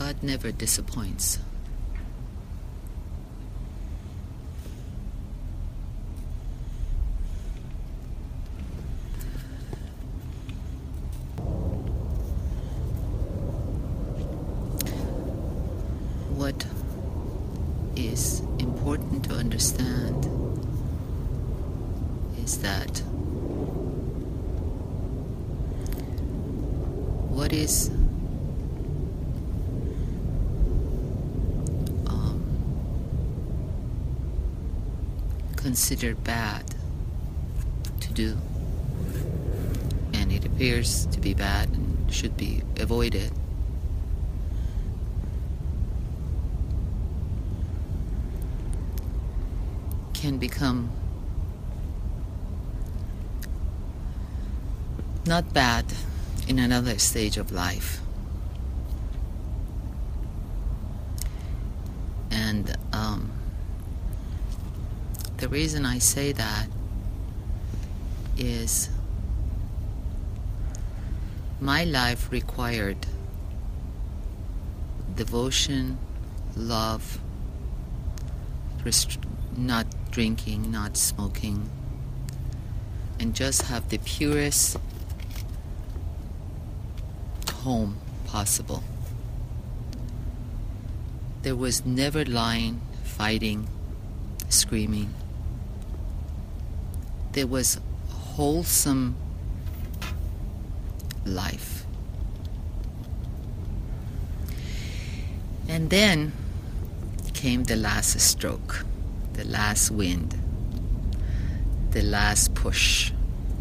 God never disappoints. What is important to understand is that what is considered bad to do, and it appears to be bad and should be avoided, can become not bad in another stage of life. And the reason I say that is my life required devotion, love, not drinking, not smoking, and just have the purest home possible. There was never lying, fighting, screaming. There was wholesome life. And then came the last stroke, the last wind, the last push.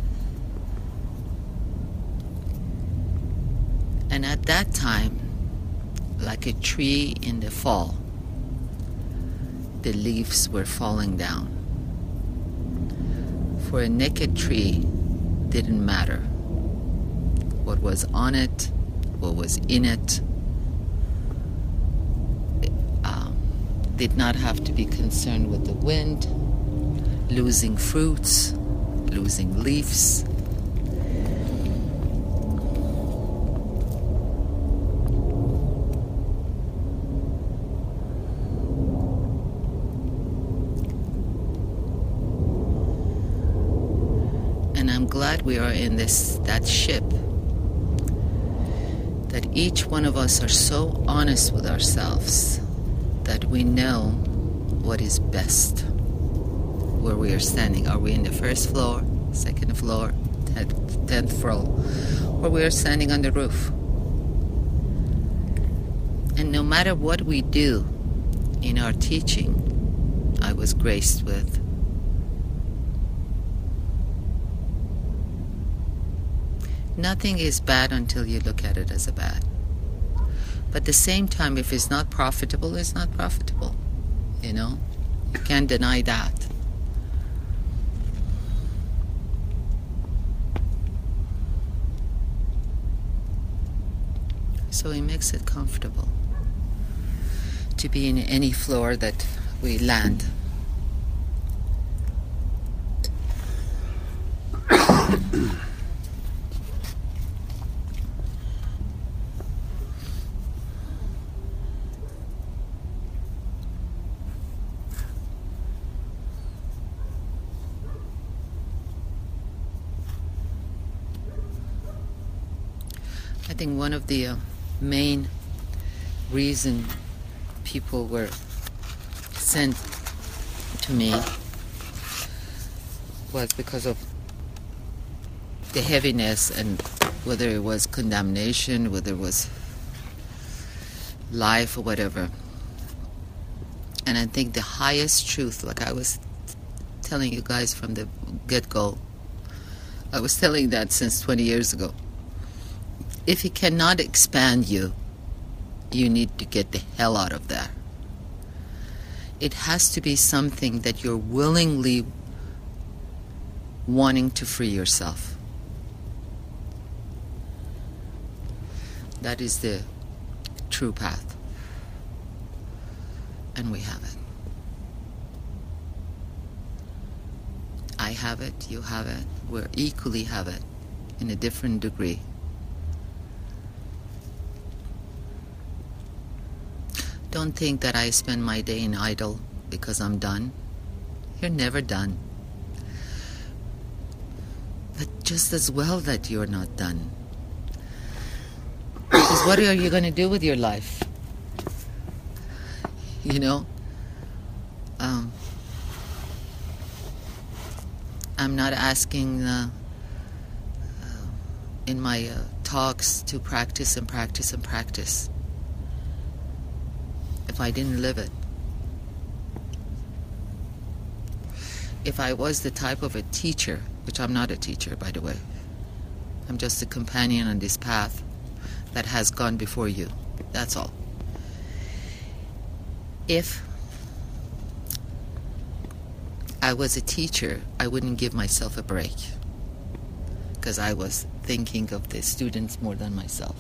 And at that time, like a tree in the fall, the leaves were falling down. For a naked tree, didn't matter what was on it, what was in it. Did not have to be concerned with the wind, losing fruits, losing leaves. And I'm glad we are in that ship, that each one of us are so honest with ourselves that we know what is best where we are standing. Are we in the first floor, second floor, 10th floor, or we are standing on the roof? And no matter what we do in our teaching, I was graced with, nothing is bad until you look at it as a bad. But at the same time, if it's not profitable, it's not profitable. You know? You can't deny that. So it makes it comfortable to be in any floor that we land. I think one of the main reason people were sent to me was because of the heaviness, and whether it was condemnation, whether it was life or whatever. And I think the highest truth, like I was telling you guys from the get-go, I was telling that since 20 years ago. If he cannot expand you, you need to get the hell out of there. It has to be something that you're willingly wanting to free yourself. That is the true path. And we have it. I have it, you have it, we equally have it in a different degree. Don't think that I spend my day in idle because I'm done. You're never done. But just as well that you're not done. Because what are you going to do with your life? You know? I'm not asking in my talks to practice and practice and practice if I didn't live it. If I was the type of a teacher, which I'm not a teacher, by the way, I'm just a companion on this path that has gone before you. That's all. If I was a teacher, I wouldn't give myself a break because I was thinking of the students more than myself.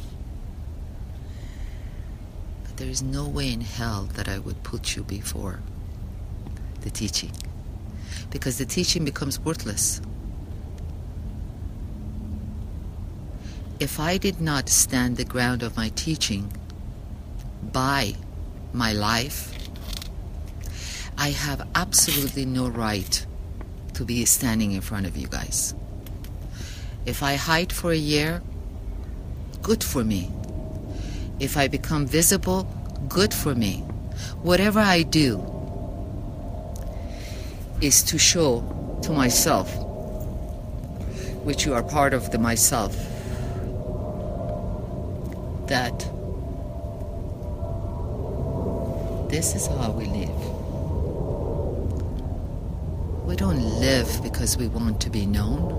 But there is no way in hell that I would put you before the teaching, because the teaching becomes worthless. If I did not stand the ground of my teaching by my life, I have absolutely no right to be standing in front of you guys. If I hide for a year, good for me. If I become visible, good for me. Whatever I do is to show to myself, which you are part of the myself, that this is how we live. We don't live because we want to be known.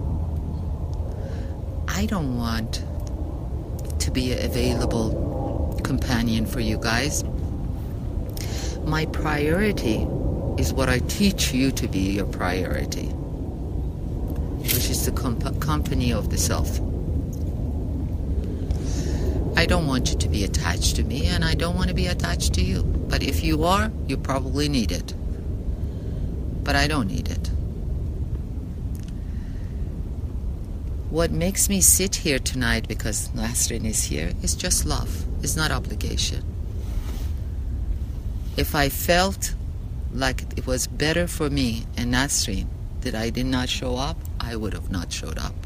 I don't want to be an available companion for you guys. My priority is what I teach you to be your priority, which is the company of the self. I don't want you to be attached to me, and I don't want to be attached to you. But if you are, you probably need it. But I don't need it. What makes me sit here tonight, because Nasrin is here, is just love. It's not obligation. If I felt like it was better for me and Nasrin that I did not show up, I would have not showed up.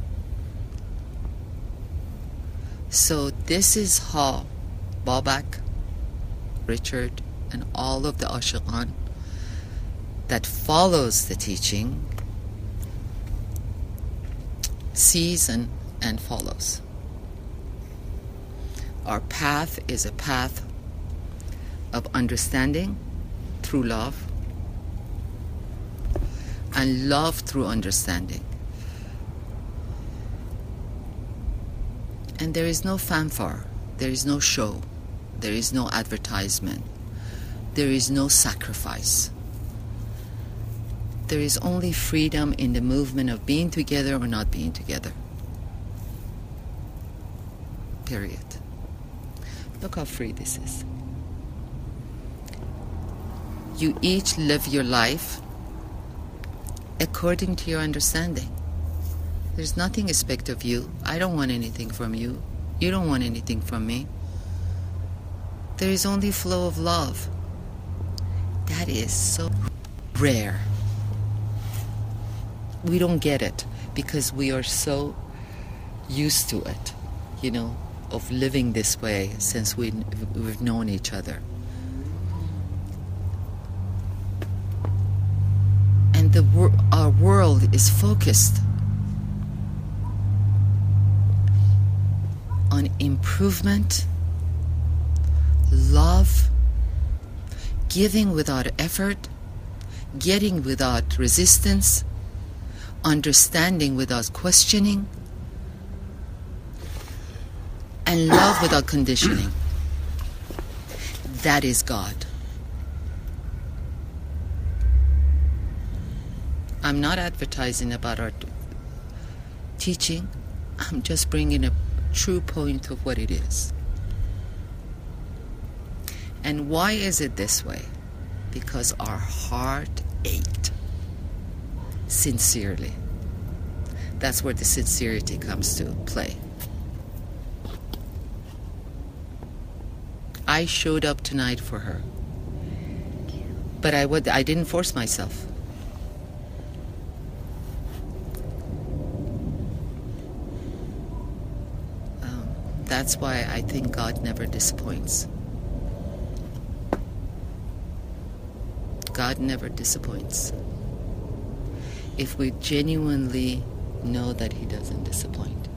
So this is how Babak, Richard, and all of the Ashiqan that follows the teaching sees and follows. Our path is a path of understanding through love, and love through understanding. And there is no fanfare, there is no show, there is no advertisement, there is no sacrifice. There is only freedom in the movement of being together or not being together. Period. Look how free this is. You each live your life according to your understanding. There's nothing expected of you. I don't want anything from you. You don't want anything from me. There is only flow of love. That is so rare. We don't get it because we are so used to it, you know, of living this way since we've known each other. And our world is focused on improvement, love, giving without effort, getting without resistance, understanding without questioning, and love without conditioning. That is God. I'm not advertising about our teaching. I'm just bringing a true point of what it is. And why is it this way? Because our heart ached sincerely. That's where the sincerity comes to play. I showed up tonight for her. But I didn't force myself. That's why I think God never disappoints. God never disappoints. If we genuinely know that He doesn't disappoint.